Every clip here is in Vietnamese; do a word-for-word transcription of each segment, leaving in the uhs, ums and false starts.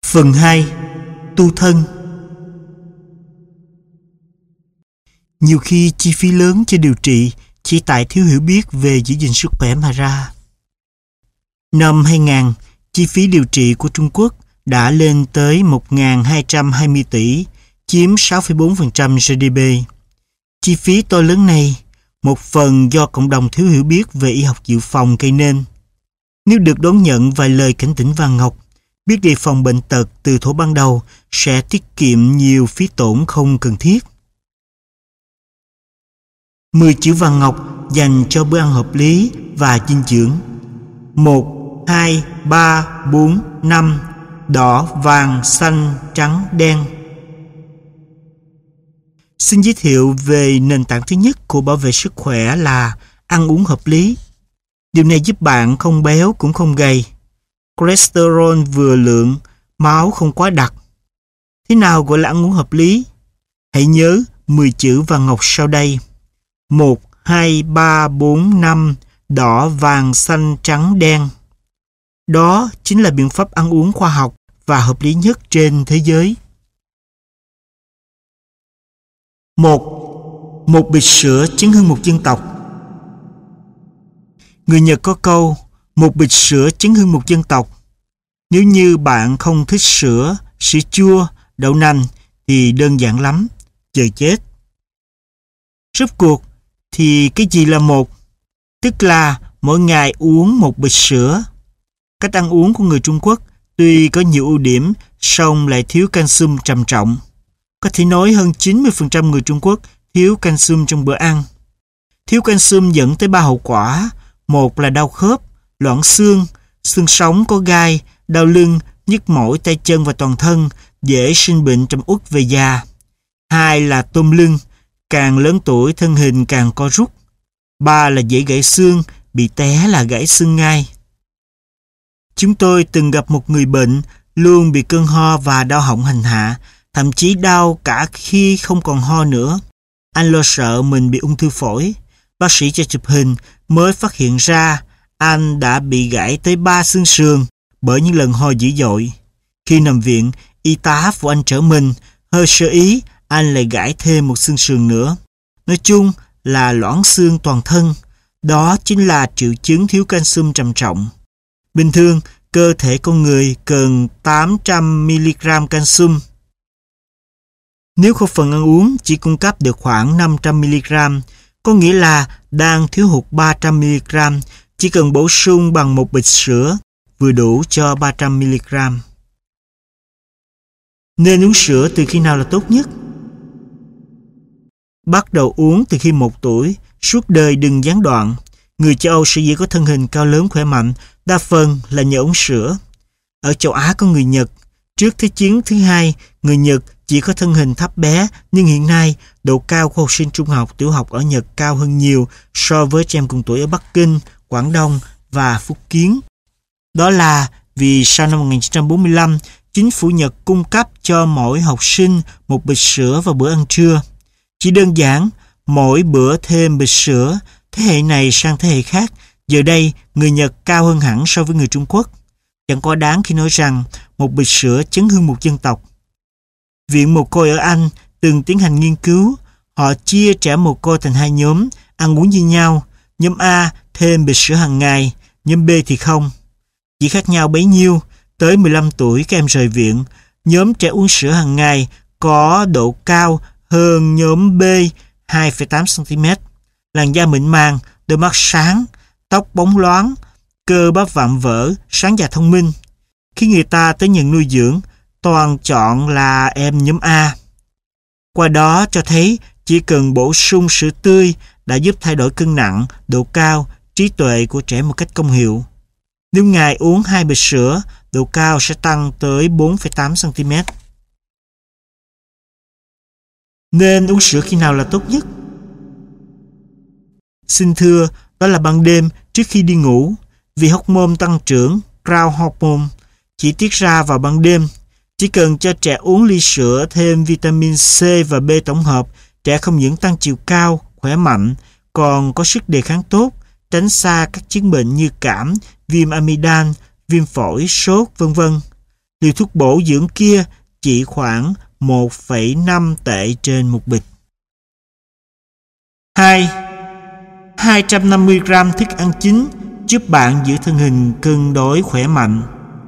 Phần hai. Tu thân. Nhiều khi chi phí lớn cho điều trị chỉ tại thiếu hiểu biết về giữ gìn sức khỏe mà ra. Năm hai nghìn, chi phí điều trị của Trung Quốc đã lên tới một nghìn hai trăm hai mươi tỷ, chiếm sáu phẩy bốn phần trăm giê đê pê. Chi phí to lớn này, một phần do cộng đồng thiếu hiểu biết về y học dự phòng gây nên. Nếu được đón nhận vài lời cảnh tỉnh vàng ngọc, biết đề phòng bệnh tật từ thuở ban đầu sẽ tiết kiệm nhiều phí tổn không cần thiết. mười chữ vàng ngọc dành cho bữa ăn hợp lý và dinh dưỡng. một, hai, ba, bốn, năm. Đỏ, vàng, xanh, trắng, đen. Xin giới thiệu về nền tảng thứ nhất của bảo vệ sức khỏe là ăn uống hợp lý. Điều này giúp bạn không béo cũng không gầy. Cholesterol vừa lượng, máu không quá đặc. Thế nào gọi là ăn uống hợp lý? Hãy nhớ mười chữ vàng ngọc sau đây. một, hai, ba, bốn, năm. Đỏ, vàng, xanh, trắng, đen. Đó chính là biện pháp ăn uống khoa học và hợp lý nhất trên thế giới. một. Một bịch sữa chứng hưng một dân tộc. Người Nhật có câu một bịch sữa chứng hưng một dân tộc. Nếu như bạn không thích sữa, sữa chua, đậu nành thì đơn giản lắm, chờ chết. Rốt cuộc thì cái gì là một? Tức là mỗi ngày uống một bịch sữa. Cách ăn uống của người Trung Quốc tuy có nhiều ưu điểm, song lại thiếu canxi trầm trọng. Có thể nói hơn chín mươi phần trăm người Trung Quốc thiếu canxi trong bữa ăn. Thiếu canxi dẫn tới ba hậu quả. Một là đau khớp, loãng xương, xương sống có gai, đau lưng, nhức mỏi tay chân và toàn thân, dễ sinh bệnh trầm uất về già. Hai là tôm lưng, càng lớn tuổi thân hình càng co rút. Ba là dễ gãy xương, bị té là gãy xương ngay. Chúng tôi từng gặp một người bệnh luôn bị cơn ho và đau họng hành hạ, thậm chí đau cả khi không còn ho nữa. Anh lo sợ mình bị ung thư phổi. Bác sĩ cho chụp hình mới phát hiện ra anh đã bị gãy tới ba xương sườn bởi những lần ho dữ dội. Khi nằm viện, y tá phụ anh trở mình, hơi sơ ý, anh lại gãy thêm một xương sườn nữa. Nói chung là loãng xương toàn thân. Đó chính là triệu chứng thiếu canxi trầm trọng. Bình thường, cơ thể con người cần tám trăm mi-li-gam canxi. Nếu khẩu phần ăn uống chỉ cung cấp được khoảng năm trăm mi-li-gam, có nghĩa là đang thiếu hụt ba trăm mi-li-gam, chỉ cần bổ sung bằng một bịch sữa, vừa đủ cho ba trăm mi-li-gam. Nên uống sữa từ khi nào là tốt nhất? Bắt đầu uống từ khi một tuổi, suốt đời đừng gián đoạn. Người châu Âu sở dĩ có thân hình cao lớn khỏe mạnh, đa phần là nhờ uống sữa. Ở châu Á có người Nhật. Trước Thế chiến thứ hai, người Nhật chỉ có thân hình thấp bé, nhưng hiện nay độ cao của học sinh trung học, tiểu học ở Nhật cao hơn nhiều so với trẻ em cùng tuổi ở Bắc Kinh, Quảng Đông và Phúc Kiến. Đó là vì sau năm một nghìn chín trăm bốn mươi lăm, chính phủ Nhật cung cấp cho mỗi học sinh một bịch sữa vào bữa ăn trưa. Chỉ đơn giản, mỗi bữa thêm bịch sữa, thế hệ này sang thế hệ khác, giờ đây người Nhật cao hơn hẳn so với người Trung Quốc. Chẳng quá đáng khi nói rằng một bịch sữa chấn hưng một dân tộc. Viện mồ côi ở Anh từng tiến hành nghiên cứu. Họ chia trẻ mồ côi thành hai nhóm, ăn uống như nhau. Nhóm A thêm bịch sữa hàng ngày, nhóm B thì không. Chỉ khác nhau bấy nhiêu, tới mười lăm tuổi các em rời viện. Nhóm trẻ uống sữa hàng ngày có độ cao hơn nhóm B hai phẩy tám xăng-ti-mét. Làn da mịn màng, đôi mắt sáng, tóc bóng loáng, cơ bắp vạm vỡ, sáng và thông minh. Khi người ta tới nhận nuôi dưỡng, toàn chọn là em nhóm A. Qua đó cho thấy chỉ cần bổ sung sữa tươi đã giúp thay đổi cân nặng, độ cao, trí tuệ của trẻ một cách công hiệu. Nếu ngày uống hai bịch sữa, độ cao sẽ tăng tới bốn phẩy tám xăng-ti-mét. Nên uống sữa khi nào là tốt nhất? Xin thưa, đó là ban đêm trước khi đi ngủ, vì hormone tăng trưởng, growth hormone, chỉ tiết ra vào ban đêm. Chỉ cần cho trẻ uống ly sữa thêm vitamin C và B tổng hợp, trẻ không những tăng chiều cao, khỏe mạnh, còn có sức đề kháng tốt, tránh xa các chứng bệnh như cảm, viêm amidan, viêm phổi, sốt, vân vân. Liều thuốc bổ dưỡng kia chỉ khoảng một phẩy năm tệ trên một bịch. hai. hai trăm năm mươi gram thức ăn chín giúp bạn giữ thân hình cân đối khỏe mạnh.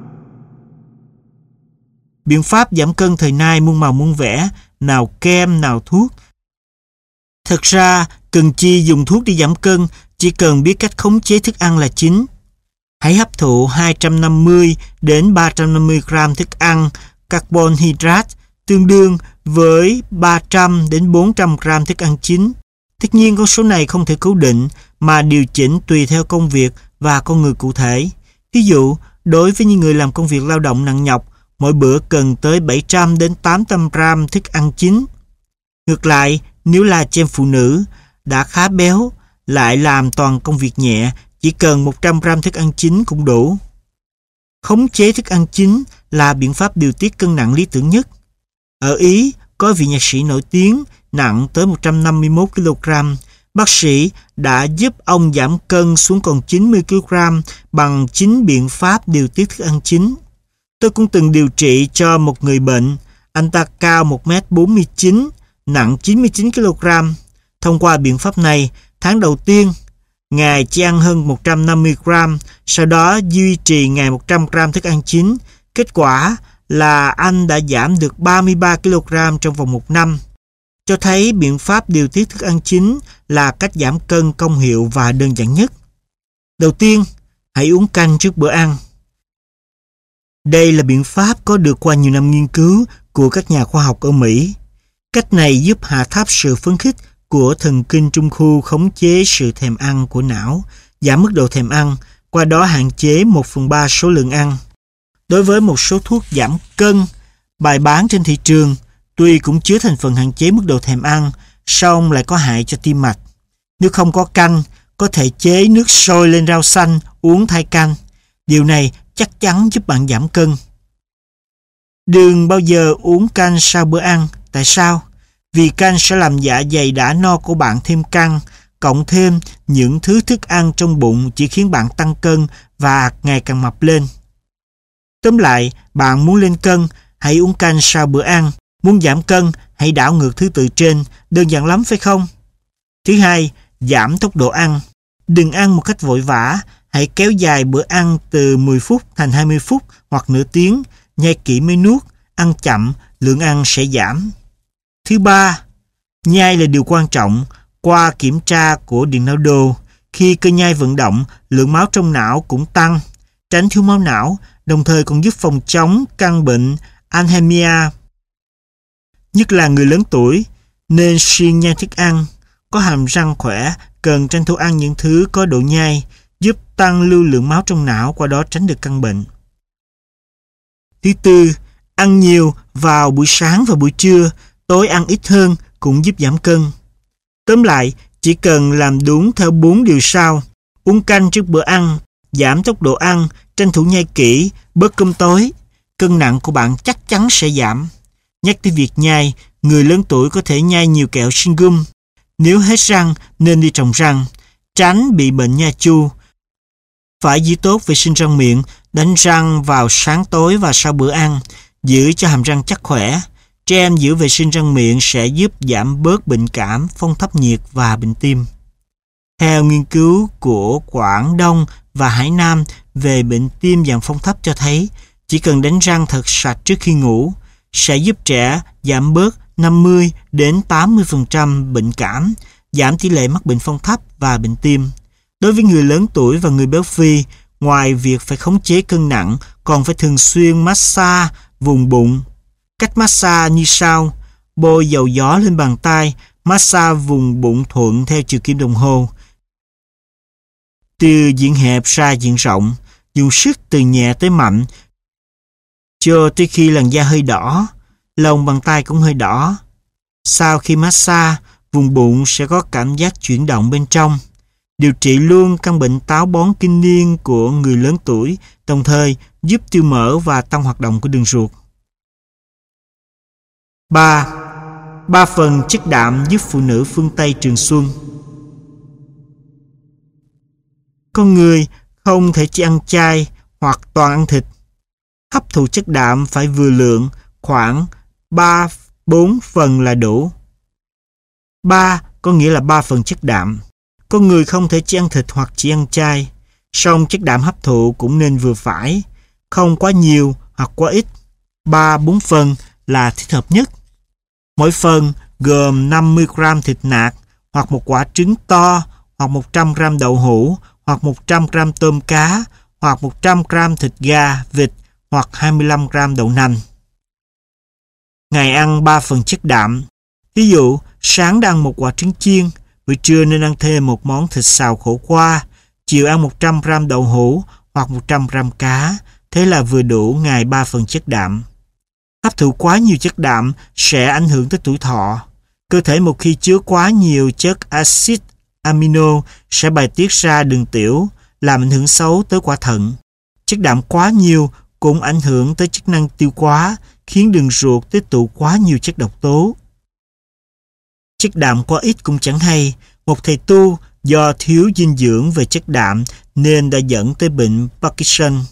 Biện pháp giảm cân thời nay muôn màu muôn vẻ, nào kem, nào thuốc. Thật ra, cần chi dùng thuốc đi giảm cân, chỉ cần biết cách khống chế thức ăn là chính. Hãy hấp thụ hai trăm năm mươi đến ba trăm năm mươi gram thức ăn carbon hydrate, tương đương với ba trăm đến bốn trăm gram thức ăn chín. Tất nhiên con số này không thể cố định mà điều chỉnh tùy theo công việc và con người cụ thể. Ví dụ, đối với những người làm công việc lao động nặng nhọc, mỗi bữa cần tới bảy trăm đến tám trăm gram thức ăn chín. Ngược lại, nếu là chị em phụ nữ đã khá béo, lại làm toàn công việc nhẹ, chỉ cần một trăm gram thức ăn chín cũng đủ. Khống chế thức ăn chín là biện pháp điều tiết cân nặng lý tưởng nhất. Ở Ý, có vị nhạc sĩ nổi tiếng nặng tới một trăm năm mươi mốt ki lô gam. Bác sĩ đã giúp ông giảm cân xuống còn chín mươi ki lô gam bằng chính biện pháp điều tiết thức ăn chín. Tôi cũng từng điều trị cho một người bệnh. Anh ta cao một mét bốn mươi chín, nặng chín mươi chín ki lô gam. Thông qua biện pháp này, tháng đầu tiên, Ngài chỉ ăn hơn một trăm năm mươi gram, sau đó duy trì ngày một trăm gram thức ăn chín. Kết quả là anh đã giảm được ba mươi ba ki lô gam trong vòng một năm. Cho thấy biện pháp điều tiết thức ăn chín là cách giảm cân công hiệu và đơn giản nhất. Đầu tiên, hãy uống canh trước bữa ăn. Đây là biện pháp có được qua nhiều năm nghiên cứu của các nhà khoa học ở Mỹ. Cách này giúp hạ thấp sự phấn khích của thần kinh trung khu, khống chế sự thèm ăn của não, giảm mức độ thèm ăn, qua đó hạn chế một phần ba số lượng ăn. Đối với một số thuốc giảm cân bày bán trên thị trường, tuy cũng chứa thành phần hạn chế mức độ thèm ăn, song lại có hại cho tim mạch. Nếu không có canh, có thể chế nước sôi lên rau xanh uống thay canh. Điều này chắc chắn giúp bạn giảm cân. Đừng bao giờ uống canh sau bữa ăn. Tại sao? Vì canh sẽ làm dạ dày đã no của bạn thêm căng, cộng thêm những thứ thức ăn trong bụng chỉ khiến bạn tăng cân và ngày càng mập lên. Tóm lại, bạn muốn lên cân, hãy uống canh sau bữa ăn. Muốn giảm cân, hãy đảo ngược thứ tự trên. Đơn giản lắm phải không? Thứ hai, giảm tốc độ ăn. Đừng ăn một cách vội vã. Hãy kéo dài bữa ăn từ mười phút thành hai mươi phút hoặc nửa tiếng. Nhai kỹ mới nuốt. Ăn chậm, lượng ăn sẽ giảm. Thứ ba, nhai là điều quan trọng. Qua kiểm tra của điện não đồ, khi cơ nhai vận động, lượng máu trong não cũng tăng. Tránh thiếu máu não, đồng thời còn giúp phòng chống căn bệnh Alzheimer. Nhất là người lớn tuổi, nên siêng nhai thức ăn. Có hàm răng khỏe, cần tranh thủ ăn những thứ có độ nhai, giúp tăng lưu lượng máu trong não, qua đó tránh được căn bệnh. Thứ tư, ăn nhiều vào buổi sáng và buổi trưa, tối ăn ít hơn cũng giúp giảm cân. Tóm lại, chỉ cần làm đúng theo bốn điều sau: uống canh trước bữa ăn, giảm tốc độ ăn, tranh thủ nhai kỹ, bớt cơm tối, cân nặng của bạn chắc chắn sẽ giảm. Nhắc tới việc nhai, người lớn tuổi có thể nhai nhiều kẹo sinh gum. Nếu hết răng nên đi trồng răng, tránh bị bệnh nha chu. Phải giữ tốt vệ sinh răng miệng, đánh răng vào sáng tối và sau bữa ăn, giữ cho hàm răng chắc khỏe. Trẻ em giữ vệ sinh răng miệng sẽ giúp giảm bớt bệnh cảm, phong thấp nhiệt và bệnh tim. Theo nghiên cứu của Quảng Đông và Hải Nam về bệnh tim dạng phong thấp cho thấy, chỉ cần đánh răng thật sạch trước khi ngủ sẽ giúp trẻ giảm bớt năm mươi đến tám mươi phần trăm bệnh cảm, giảm tỷ lệ mắc bệnh phong thấp và bệnh tim. Đối với người lớn tuổi và người béo phì, ngoài việc phải khống chế cân nặng, còn phải thường xuyên massage vùng bụng. Cách massage như sau: bôi dầu gió lên bàn tay, massage vùng bụng thuận theo chiều kim đồng hồ, từ diện hẹp ra diện rộng, dùng sức từ nhẹ tới mạnh, cho tới khi làn da hơi đỏ, lòng bàn tay cũng hơi đỏ. Sau khi massage, vùng bụng sẽ có cảm giác chuyển động bên trong. Điều trị luôn căn bệnh táo bón kinh niên của người lớn tuổi, đồng thời giúp tiêu mỡ và tăng hoạt động của đường ruột. ba. Ba phần chất đạm giúp phụ nữ phương Tây trường xuân. Con người không thể chỉ ăn chay hoặc toàn ăn thịt. Hấp thụ chất đạm phải vừa lượng, khoảng ba bốn phần là đủ. ba có nghĩa là ba phần chất đạm. Con người không thể chỉ ăn thịt hoặc chỉ ăn chay. Song chất đạm hấp thụ cũng nên vừa phải, không quá nhiều hoặc quá ít. ba bốn phần là thích hợp nhất. Mỗi phần gồm năm mươi gram thịt nạc, hoặc một quả trứng to, hoặc một trăm gram đậu hũ, hoặc một trăm gram tôm cá, hoặc một trăm gram thịt gà, vịt, hoặc hai mươi lăm gram đậu nành. Ngày ăn ba phần chất đạm. Ví dụ, sáng đã ăn một quả trứng chiên, buổi trưa nên ăn thêm một món thịt xào khổ qua, chiều ăn một trăm gram đậu hũ hoặc một trăm gram cá, thế là vừa đủ ngày ba phần chất đạm. Hấp thụ quá nhiều chất đạm sẽ ảnh hưởng tới tuổi thọ. Cơ thể một khi chứa quá nhiều chất axit amino sẽ bài tiết ra đường tiểu, làm ảnh hưởng xấu tới quả thận. Chất đạm quá nhiều cũng ảnh hưởng tới chức năng tiêu hóa, khiến đường ruột tích tụ quá nhiều chất độc tố. Chất đạm quá ít cũng chẳng hay. Một thầy tu do thiếu dinh dưỡng về chất đạm nên đã dẫn tới bệnh Parkinson.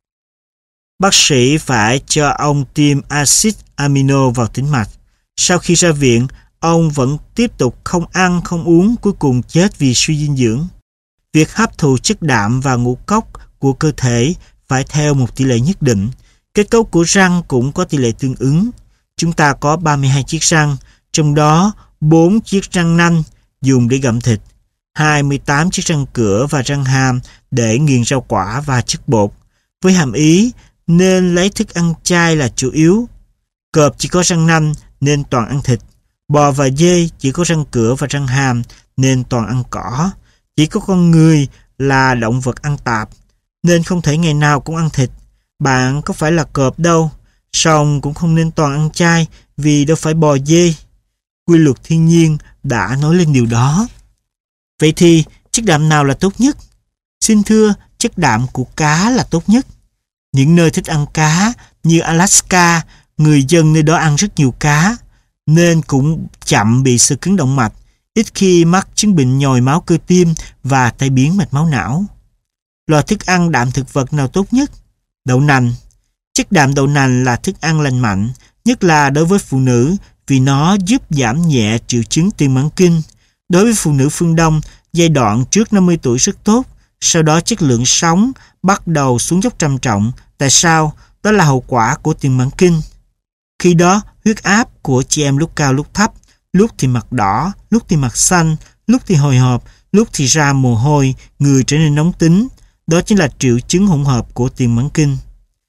Bác sĩ phải cho ông tiêm axit amino vào tĩnh mạch. Sau khi ra viện, ông vẫn tiếp tục không ăn, không uống, cuối cùng chết vì suy dinh dưỡng. Việc hấp thụ chất đạm và ngũ cốc của cơ thể phải theo một tỷ lệ nhất định. Kết cấu của răng cũng có tỷ lệ tương ứng. Chúng ta có ba mươi hai chiếc răng, trong đó bốn chiếc răng nanh dùng để gặm thịt, hai mươi tám chiếc răng cửa và răng hàm để nghiền rau quả và chất bột, với hàm ý nên lấy thức ăn chay là chủ yếu. Cọp chỉ có răng nanh nên toàn ăn thịt. Bò và dê chỉ có răng cửa và răng hàm nên toàn ăn cỏ. Chỉ có con người là động vật ăn tạp nên không thể ngày nào cũng ăn thịt. Bạn có phải là cọp đâu, song cũng không nên toàn ăn chay vì đâu phải bò dê. Quy luật thiên nhiên đã nói lên điều đó. Vậy thì chất đạm nào là tốt nhất? Xin thưa, chất đạm của cá là tốt nhất. Những nơi thích ăn cá như Alaska, người dân nơi đó ăn rất nhiều cá, nên cũng chậm bị xơ cứng động mạch, ít khi mắc chứng bệnh nhồi máu cơ tim và tai biến mạch máu não. Loại thức ăn đạm thực vật nào tốt nhất? Đậu nành. Chất đạm đậu nành là thức ăn lành mạnh, nhất là đối với phụ nữ vì nó giúp giảm nhẹ triệu chứng tiền mãn kinh. Đối với phụ nữ phương Đông, giai đoạn trước năm mươi tuổi rất tốt, sau đó chất lượng sống bắt đầu xuống dốc trầm trọng. Tại sao? Đó là hậu quả của tiền mãn kinh. Khi đó, huyết áp của chị em lúc cao lúc thấp, lúc thì mặt đỏ, lúc thì mặt xanh, lúc thì hồi hộp, lúc thì ra mồ hôi, người trở nên nóng tính. Đó chính là triệu chứng hỗn hợp của tiền mãn kinh.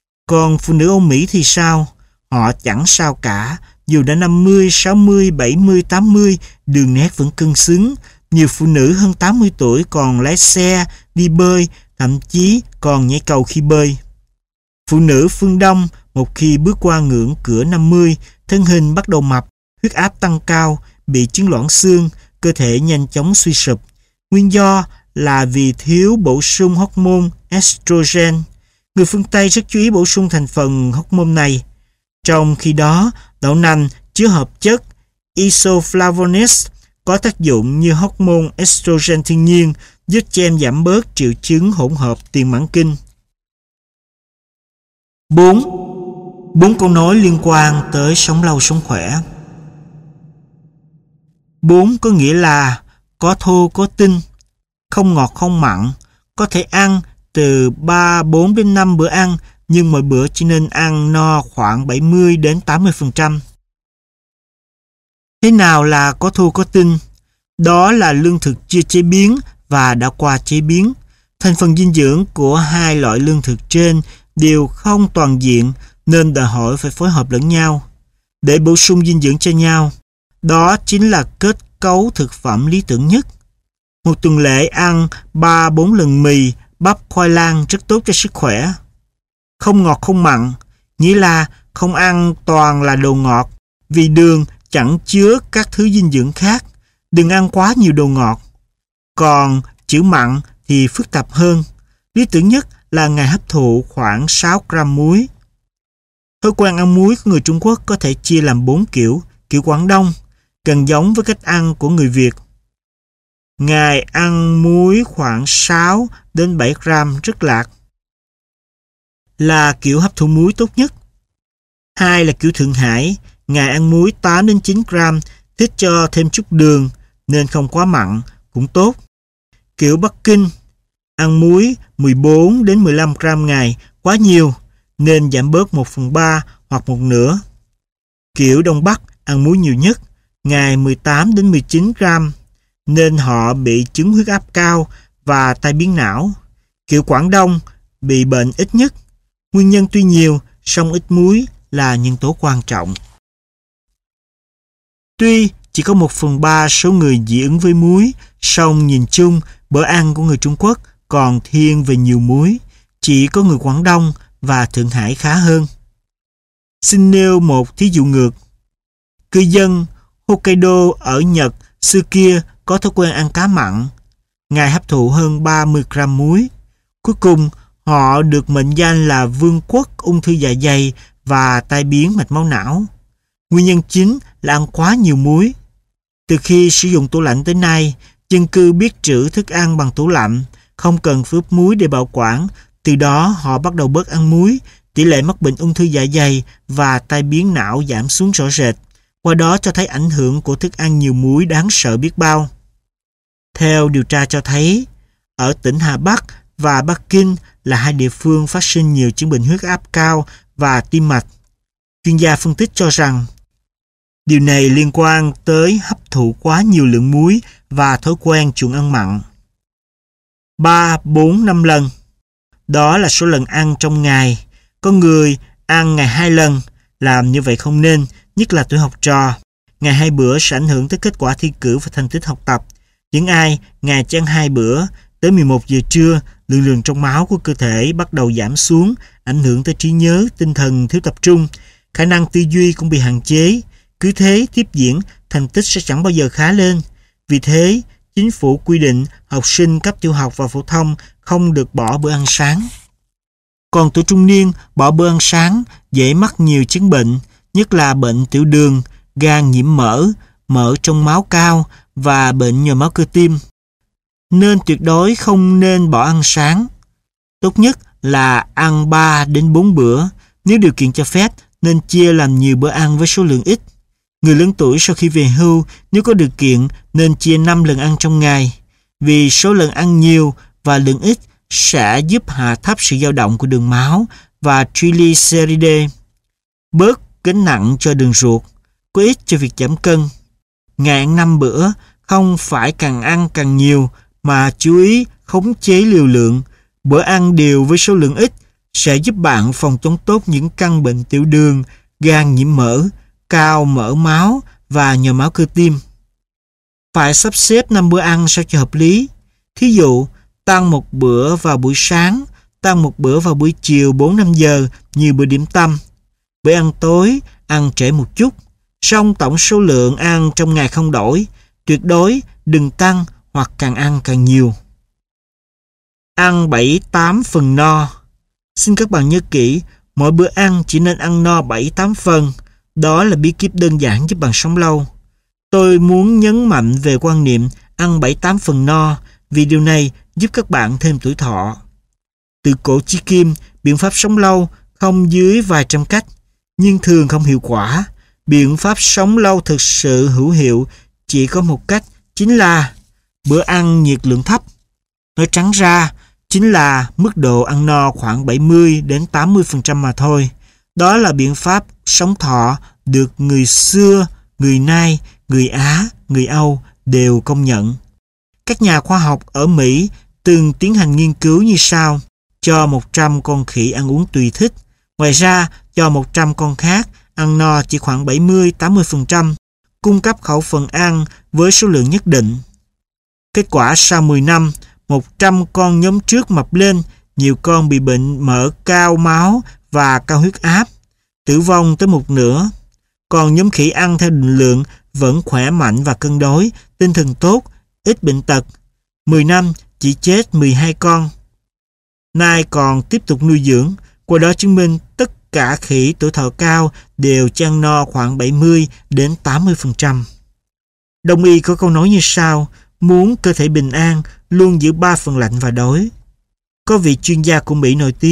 Còn phụ nữ Âu Mỹ thì sao? Họ chẳng sao cả. Dù đã năm mươi, sáu mươi, bảy mươi, tám mươi, đường nét vẫn cân xứng. Nhiều phụ nữ hơn tám mươi tuổi còn lái xe, đi bơi, thậm chí còn nhảy cầu khi bơi. Phụ nữ phương Đông một khi bước qua ngưỡng cửa năm mươi, thân hình bắt đầu mập, huyết áp tăng cao, bị chứng loãng xương, cơ thể nhanh chóng suy sụp. Nguyên do là vì thiếu bổ sung hormone estrogen. Người phương Tây rất chú ý bổ sung thành phần hormone này. Trong khi đó, đậu nành chứa hợp chất isoflavones có tác dụng như hormone estrogen thiên nhiên, giúp cho em giảm bớt triệu chứng hỗn hợp tiền mãn kinh. bốn. Bốn câu nói liên quan tới sống lâu sống khỏe. Bốn có nghĩa là có thô có tinh, không ngọt không mặn, có thể ăn từ ba, bốn đến năm bữa ăn, nhưng mỗi bữa chỉ nên ăn no khoảng bảy mươi đến tám mươi phần trăm. Thế nào là có thô có tinh? Đó là lương thực chưa chế biến và đã qua chế biến. Thành phần dinh dưỡng của hai loại lương thực trên đều không toàn diện nên đòi hỏi phải phối hợp lẫn nhau để bổ sung dinh dưỡng cho nhau. Đó chính là kết cấu thực phẩm lý tưởng nhất. Một tuần lễ ăn ba bốn lần mì, bắp, khoai lang rất tốt cho sức khỏe. Không ngọt không mặn, nghĩa là không ăn toàn là đồ ngọt, vì đường chẳng chứa các thứ dinh dưỡng khác. Đừng ăn quá nhiều đồ ngọt. Còn chữ mặn thì phức tạp hơn. Lý tưởng nhất là ngày hấp thụ khoảng sáu gram muối. Thói quen ăn muối của người Trung Quốc có thể chia làm bốn kiểu. Kiểu Quảng Đông, gần giống với cách ăn của người Việt. Ngày ăn muối khoảng sáu đến bảy gram rất lạc. là kiểu hấp thụ muối tốt nhất. Hai là kiểu Thượng Hải, Ngài ăn muối tám đến chín gram, thích cho thêm chút đường nên không quá mặn, cũng tốt. Kiểu Bắc Kinh, ăn muối mười bốn đến mười lăm gram ngày, quá nhiều nên giảm bớt một phần ba hoặc một nửa. Kiểu Đông Bắc ăn muối nhiều nhất, ngày mười tám đến mười chín gram, nên họ bị chứng huyết áp cao và tai biến não. Kiểu Quảng Đông bị bệnh ít nhất. Nguyên nhân tuy nhiều, song ít muối là nhân tố quan trọng. Tuy chỉ có một phần ba số người dị ứng với muối, song nhìn chung bữa ăn của người Trung Quốc còn thiên về nhiều muối. Chỉ có người Quảng Đông và Thượng Hải khá hơn. Xin nêu một thí dụ ngược. Cư dân Hokkaido ở Nhật xưa kia có thói quen ăn cá mặn. Ngài hấp thụ hơn ba mươi gram muối. Cuối cùng, họ được mệnh danh là vương quốc ung thư dạ dày và tai biến mạch máu não. Nguyên nhân chính là ăn quá nhiều muối. Từ khi sử dụng tủ lạnh tới nay, dân cư biết trữ thức ăn bằng tủ lạnh, không cần ướp muối để bảo quản. Từ đó họ bắt đầu bớt ăn muối, tỷ lệ mắc bệnh ung thư dạ dày và tai biến não giảm xuống rõ rệt. Qua đó cho thấy ảnh hưởng của thức ăn nhiều muối đáng sợ biết bao. Theo điều tra cho thấy, ở tỉnh Hà Bắc và Bắc Kinh là hai địa phương phát sinh nhiều chứng bệnh huyết áp cao và tim mạch. Chuyên gia phân tích cho rằng, điều này liên quan tới hấp thụ quá nhiều lượng muối và thói quen chuộng ăn mặn. ba, bốn, năm lần. Đó là số lần ăn trong ngày. Có người ăn ngày hai lần, làm như vậy không nên, nhất là tuổi học trò. Ngày hai bữa sẽ ảnh hưởng tới kết quả thi cử và thành tích học tập. Những ai ngày chỉ ăn hai bữa, tới mười một giờ trưa, lượng đường trong máu của cơ thể bắt đầu giảm xuống, ảnh hưởng tới trí nhớ, tinh thần thiếu tập trung, khả năng tư duy cũng bị hạn chế. Cứ thế tiếp diễn, thành tích sẽ chẳng bao giờ khá lên. Vì thế, chính phủ quy định học sinh cấp tiểu học và phổ thông không được bỏ bữa ăn sáng. Còn tuổi trung niên bỏ bữa ăn sáng dễ mắc nhiều chứng bệnh, nhất là bệnh tiểu đường, gan nhiễm mỡ, mỡ trong máu cao và bệnh nhồi máu cơ tim. Nên tuyệt đối không nên bỏ ăn sáng. Tốt nhất là ăn ba đến bốn bữa. Nếu điều kiện cho phép, nên chia làm nhiều bữa ăn với số lượng ít. Người lớn tuổi sau khi về hưu, nếu có điều kiện, nên chia năm lần ăn trong ngày. Vì số lần ăn nhiều và lượng ít sẽ giúp hạ thấp sự dao động của đường máu và triglyceride, bớt gánh nặng cho đường ruột, có ích cho việc giảm cân. Ngày ăn năm bữa, không phải càng ăn càng nhiều, mà chú ý khống chế liều lượng. Bữa ăn đều với số lượng ít sẽ giúp bạn phòng chống tốt những căn bệnh tiểu đường, gan nhiễm mỡ, cao mỡ máu và nhồi máu cơ tim. Phải sắp xếp năm bữa ăn sao cho hợp lý. Thí dụ, tăng một bữa vào buổi sáng, tăng một bữa vào buổi chiều bốn năm giờ như bữa điểm tâm. Bữa ăn tối, ăn trễ một chút. Song tổng số lượng ăn trong ngày không đổi. Tuyệt đối đừng tăng hoặc càng ăn càng nhiều. Ăn bảy tám phần no. Xin các bạn nhớ kỹ, mỗi bữa ăn chỉ nên ăn no bảy tám phần. Đó là bí kíp đơn giản giúp bạn sống lâu. Tôi muốn nhấn mạnh về quan niệm ăn bảy tám phần no, vì điều này giúp các bạn thêm tuổi thọ. Từ cổ chí kim, biện pháp sống lâu không dưới vài trăm cách, nhưng thường không hiệu quả. Biện pháp sống lâu thực sự hữu hiệu chỉ có một cách, chính là bữa ăn nhiệt lượng thấp. Nói trắng ra, chính là mức độ ăn no khoảng bảy mươi đến tám mươi phần trăm mà thôi. Đó là biện pháp sống thọ được người xưa, người nay, người Á, người Âu đều công nhận. Các nhà khoa học ở Mỹ từng tiến hành nghiên cứu như sau: cho một trăm con khỉ ăn uống tùy thích. Ngoài ra, cho một trăm con khác ăn no chỉ khoảng bảy mươi đến tám mươi phần trăm, cung cấp khẩu phần ăn với số lượng nhất định. Kết quả sau mười năm, một trăm con nhóm trước mập lên, nhiều con bị bệnh mỡ cao máu và cao huyết áp, tử vong tới một nửa. Còn nhóm khỉ ăn theo định lượng vẫn khỏe mạnh và cân đối, tinh thần tốt, ít bệnh tật. mười năm chỉ chết mười hai con. Nay còn tiếp tục nuôi dưỡng, qua đó chứng minh tất cả khỉ tuổi thọ cao đều chỉ ăn no khoảng bảy mươi đến tám mươi phần trăm. Đông y có câu nói như sau: muốn cơ thể bình an, luôn giữ ba phần lạnh và đói. Có vị chuyên gia của Mỹ nổi tiếng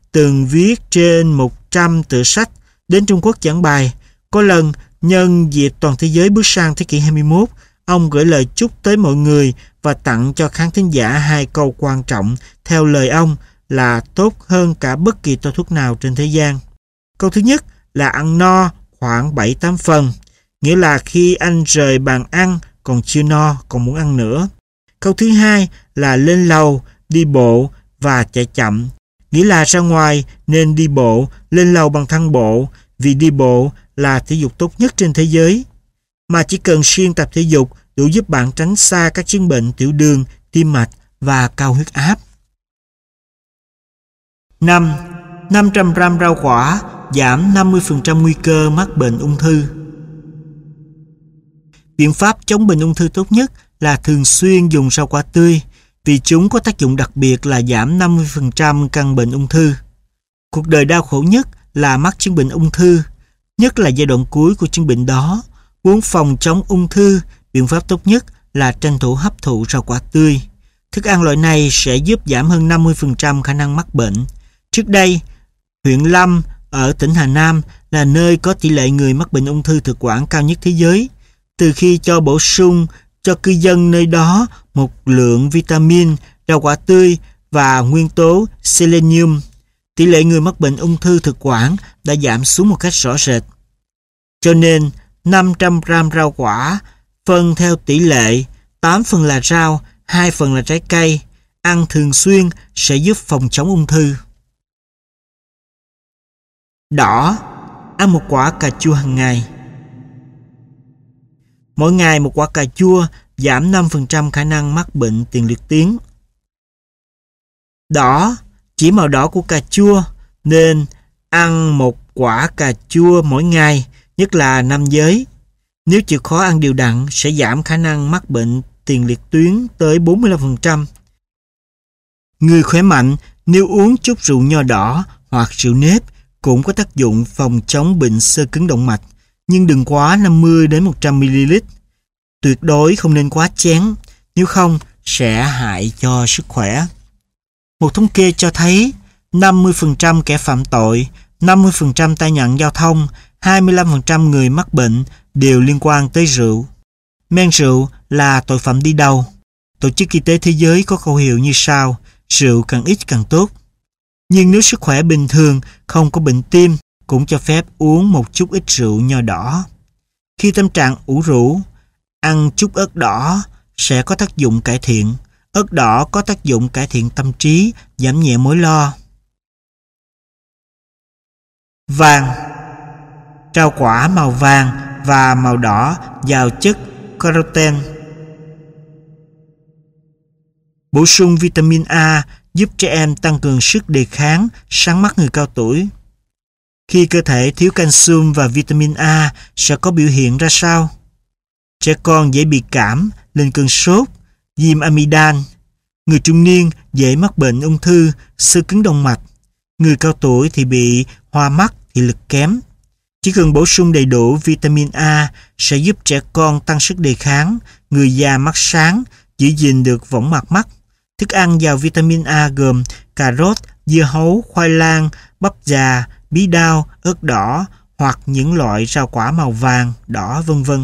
từng viết trên một trăm tựa sách đến Trung Quốc giảng bài. Có lần, nhân dịp toàn thế giới bước sang thế kỷ hai mươi mốt, ông gửi lời chúc tới mọi người và tặng cho khán thính giả hai câu quan trọng theo lời ông là tốt hơn cả bất kỳ toa thuốc nào trên thế gian. Câu thứ nhất là ăn no khoảng bảy tám phần, nghĩa là khi anh rời bàn ăn còn chưa no, còn muốn ăn nữa. Câu thứ hai là lên lầu, đi bộ và chạy chậm, nghĩa là ra ngoài nên đi bộ, lên lầu bằng thang bộ, vì đi bộ là thể dục tốt nhất trên thế giới. Mà chỉ cần siêng tập thể dục đủ giúp bạn tránh xa các chứng bệnh tiểu đường, tim mạch và cao huyết áp. năm. năm trăm gam rau quả giảm năm mươi phần trăm nguy cơ mắc bệnh ung thư. Biện pháp chống bệnh ung thư tốt nhất là thường xuyên dùng rau quả tươi, vì chúng có tác dụng đặc biệt là giảm năm mươi phần trăm căn bệnh ung thư. Cuộc đời đau khổ nhất là mắc chứng bệnh ung thư, nhất là giai đoạn cuối của chứng bệnh đó. Muốn phòng chống ung thư, biện pháp tốt nhất là tranh thủ hấp thụ rau quả tươi. Thức ăn loại này sẽ giúp giảm hơn năm mươi phần trăm khả năng mắc bệnh. Trước đây, huyện Lâm ở tỉnh Hà Nam là nơi có tỷ lệ người mắc bệnh ung thư thực quản cao nhất thế giới. Từ khi cho bổ sung cho cư dân nơi đó một lượng vitamin, rau quả tươi và nguyên tố selenium, tỷ lệ người mắc bệnh ung thư thực quản đã giảm xuống một cách rõ rệt. Cho nên, năm trăm gam rau quả phân theo tỷ lệ tám phần là rau, hai phần là trái cây, ăn thường xuyên sẽ giúp phòng chống ung thư. Đỏ, ăn một quả cà chua hàng ngày. Mỗi ngày một quả cà chua giảm năm phần trăm khả năng mắc bệnh tiền liệt tuyến. Đỏ, chỉ màu đỏ của cà chua, nên ăn một quả cà chua mỗi ngày, nhất là nam giới. Nếu chịu khó ăn đều đặn sẽ giảm khả năng mắc bệnh tiền liệt tuyến tới bốn mươi lăm phần trăm. Người khỏe mạnh nếu uống chút rượu nho đỏ hoặc rượu nếp cũng có tác dụng phòng chống bệnh xơ cứng động mạch, nhưng đừng quá năm mươi đến một trăm mi li lít. Tuyệt đối không nên quá chén, nếu không sẽ hại cho sức khỏe. Một thống kê cho thấy năm mươi phần trăm kẻ phạm tội, năm mươi phần trăm tai nạn giao thông, hai mươi lăm phần trăm người mắc bệnh đều liên quan tới rượu. Men rượu là tội phạm đi đầu. Tổ chức Y tế Thế giới có khẩu hiệu như sau: rượu càng ít càng tốt. Nhưng nếu sức khỏe bình thường, không có bệnh tim, cũng cho phép uống một chút ít rượu nho đỏ. Khi tâm trạng ủ rũ, ăn chút ớt đỏ sẽ có tác dụng cải thiện. Ớt đỏ có tác dụng cải thiện tâm trí, giảm nhẹ mối lo. Vàng. Rau quả màu vàng và màu đỏ giàu chất carotene. Bổ sung vitamin A giúp trẻ em tăng cường sức đề kháng, sáng mắt người cao tuổi. Khi cơ thể thiếu canxi và vitamin A sẽ có biểu hiện ra sao? Trẻ con dễ bị cảm, lên cơn sốt, viêm amidan. Người trung niên dễ mắc bệnh ung thư, xơ cứng động mạch. Người cao tuổi thì bị hoa mắt, thị lực kém. Chỉ cần bổ sung đầy đủ vitamin A sẽ giúp trẻ con tăng sức đề kháng, người già mắt sáng, giữ gìn được võng mạc mắt. Thức ăn giàu vitamin A gồm cà rốt, dưa hấu, khoai lang, bắp già, bí đao, ớt đỏ hoặc những loại rau quả màu vàng, đỏ vân vân.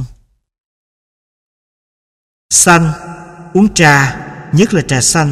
Xanh. Uống trà, nhất là trà xanh.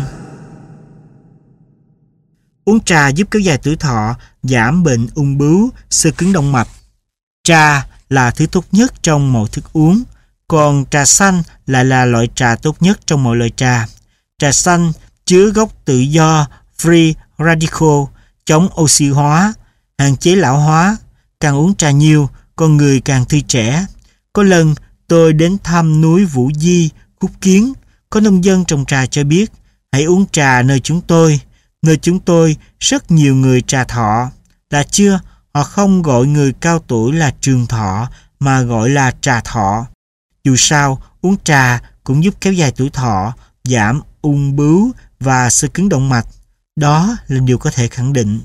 Uống trà giúp kéo dài tuổi thọ, giảm bệnh ung bướu, xơ cứng động mạch. Trà là thứ tốt nhất trong mọi thức uống, còn trà xanh lại là loại trà tốt nhất trong mọi loại trà. Trà xanh chứa gốc tự do free radical, chống oxy hóa, hạn chế lão hóa. Càng uống trà nhiều, con người càng tươi trẻ. Có lần tôi đến thăm núi Vũ Di, Khúc Kiến. Có nông dân trồng trà cho biết, hãy uống trà nơi chúng tôi. Nơi chúng tôi rất nhiều người trà thọ. Là chưa, họ không gọi người cao tuổi là trường thọ mà gọi là trà thọ. Dù sao, uống trà cũng giúp kéo dài tuổi thọ, giảm ung bướu và xơ cứng động mạch. Đó là điều có thể khẳng định.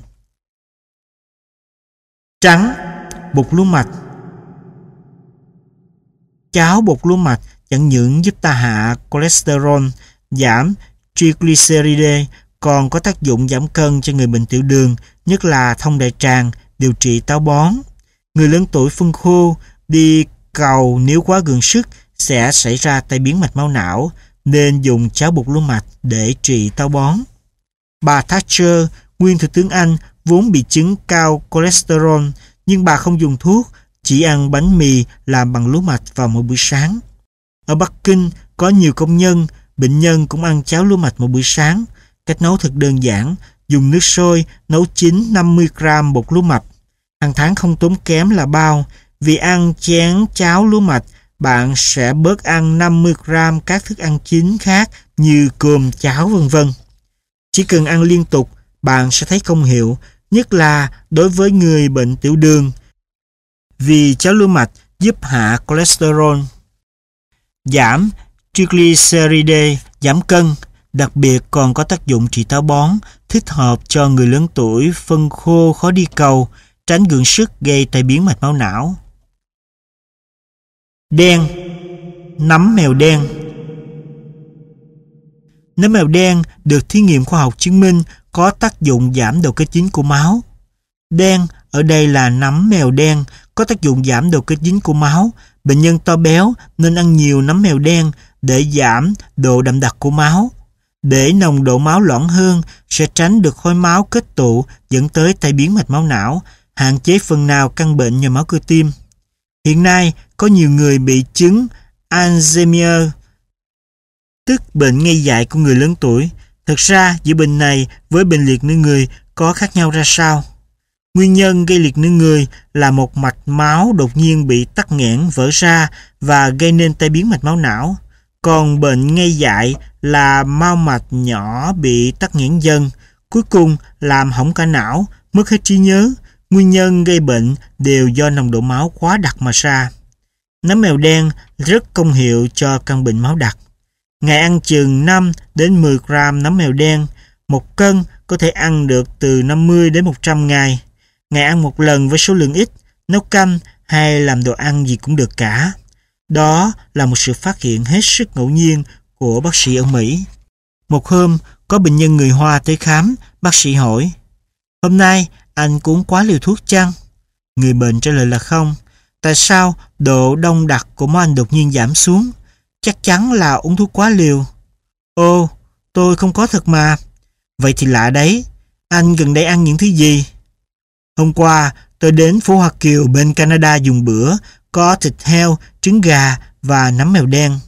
Trắng. Bột lúa mạch. Cháo bột lúa mạch chẳng những giúp ta hạ cholesterol, giảm triglyceride, còn có tác dụng giảm cân cho người bệnh tiểu đường, nhất là thông đại tràng, điều trị táo bón. Người lớn tuổi phân khô đi cầu nếu quá gượng sức sẽ xảy ra tai biến mạch máu não, nên dùng cháo bột lúa mạch để trị táo bón. Bà Thatcher, nguyên thủ tướng Anh, vốn bị chứng cao cholesterol, nhưng bà không dùng thuốc, chỉ ăn bánh mì làm bằng lúa mạch vào mỗi buổi sáng. Ở Bắc Kinh có nhiều công nhân, bệnh nhân cũng ăn cháo lúa mạch mỗi buổi sáng. Cách nấu thật đơn giản, dùng nước sôi nấu chín năm mươi gram bột lúa mạch. Hàng tháng không tốn kém là bao, vì ăn chén cháo lúa mạch, bạn sẽ bớt ăn năm mươi gram các thức ăn chín khác như cơm, cháo vân vân. Chỉ cần ăn liên tục, bạn sẽ thấy công hiệu, nhất là đối với người bệnh tiểu đường, vì cháo lúa mạch giúp hạ cholesterol, giảm triglyceride, giảm cân, đặc biệt còn có tác dụng trị táo bón, thích hợp cho người lớn tuổi, phân khô, khó đi cầu, tránh gượng sức gây tai biến mạch máu não. Đen. Nấm mèo đen. Nấm mèo đen được thí nghiệm khoa học chứng minh có tác dụng giảm độ kết dính của máu. Đen ở đây là nấm mèo đen, có tác dụng giảm độ kết dính của máu. Bệnh nhân to béo nên ăn nhiều nấm mèo đen để giảm độ đậm đặc của máu. Để nồng độ máu loãng hơn sẽ tránh được khối máu kết tụ dẫn tới tai biến mạch máu não, hạn chế phần nào căn bệnh nhồi máu cơ tim. Hiện nay có nhiều người bị chứng Alzheimer, tức bệnh ngây dại của người lớn tuổi. Thực ra giữa bệnh này với bệnh liệt nửa người có khác nhau ra sao? Nguyên nhân gây liệt nửa người là một mạch máu đột nhiên bị tắc nghẽn vỡ ra và gây nên tai biến mạch máu não. Còn bệnh ngây dại là mao mạch nhỏ bị tắc nghẽn dần, cuối cùng làm hỏng cả não, mất hết trí nhớ. Nguyên nhân gây bệnh đều do nồng độ máu quá đặc mà ra. Nấm mèo đen rất công hiệu cho căn bệnh máu đặc. Ngày ăn chừng năm đến mười gram nấm mèo đen, một cân có thể ăn được từ năm mươi đến một trăm ngày. Ngày ăn một lần với số lượng ít, nấu canh hay làm đồ ăn gì cũng được cả. Đó là một sự phát hiện hết sức ngẫu nhiên của bác sĩ ở Mỹ. Một hôm, có bệnh nhân người Hoa tới khám, bác sĩ hỏi: "Hôm nay anh uống quá liều thuốc chăng?" Người bệnh trả lời là không. "Tại sao độ đông đặc của máu anh đột nhiên giảm xuống?" "Chắc chắn là uống thuốc quá liều." "Ồ, tôi không có thật mà." "Vậy thì lạ đấy. Anh gần đây ăn những thứ gì?" "Hôm qua tôi đến phố Hoa Kiều bên Canada dùng bữa, có thịt heo, trứng gà và nấm mèo đen."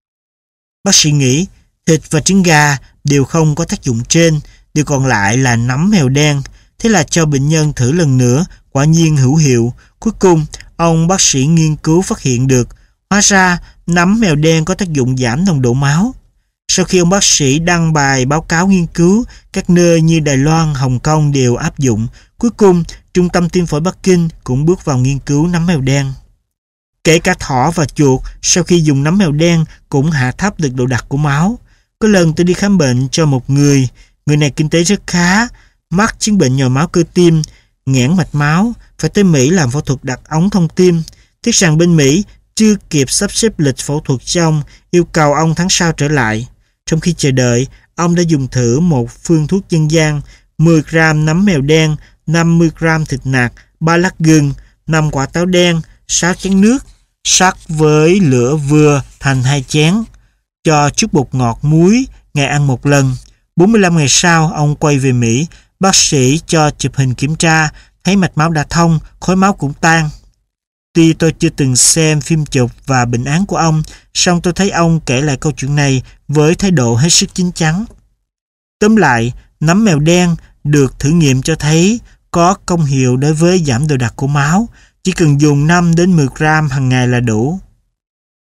Bác sĩ nghĩ thịt và trứng gà đều không có tác dụng trên, điều còn lại là nấm mèo đen. Thế là cho bệnh nhân thử lần nữa, quả nhiên hữu hiệu. Cuối cùng, ông bác sĩ nghiên cứu phát hiện được, hóa ra nấm mèo đen có tác dụng giảm nồng độ máu. Sau khi ông bác sĩ đăng bài báo cáo nghiên cứu, các nơi như Đài Loan, Hồng Kông đều áp dụng. Cuối cùng, Trung tâm Tim phổi Bắc Kinh cũng bước vào nghiên cứu nấm mèo đen. Kể cả thỏ và chuột, sau khi dùng nấm mèo đen cũng hạ thấp được độ đặc của máu. Có lần tôi đi khám bệnh cho một người, người này kinh tế rất khá, mắc chứng bệnh nhồi máu cơ tim, nghẽn mạch máu, phải tới Mỹ làm phẫu thuật đặt ống thông tim. Tiếc rằng bên Mỹ chưa kịp sắp xếp lịch phẫu thuật cho ông, yêu cầu ông tháng sau trở lại. Trong khi chờ đợi, ông đã dùng thử một phương thuốc dân gian: mười gram nấm mèo đen, năm mươi gram thịt nạc, ba lát gừng, năm quả táo đen, sáu chén nước, sắc với lửa vừa thành hai chén, cho chút bột ngọt muối, ngày ăn một lần. bốn mươi lăm ngày sau, ông quay về Mỹ. Bác sĩ cho chụp hình kiểm tra, thấy mạch máu đã thông, khối máu cũng tan. Tuy tôi chưa từng xem phim chụp và bệnh án của ông, song tôi thấy ông kể lại câu chuyện này với thái độ hết sức chín chắn. Tóm lại, nấm mèo đen được thử nghiệm cho thấy có công hiệu đối với giảm độ đặc của máu. Chỉ cần dùng năm đến mười gram hàng ngày là đủ.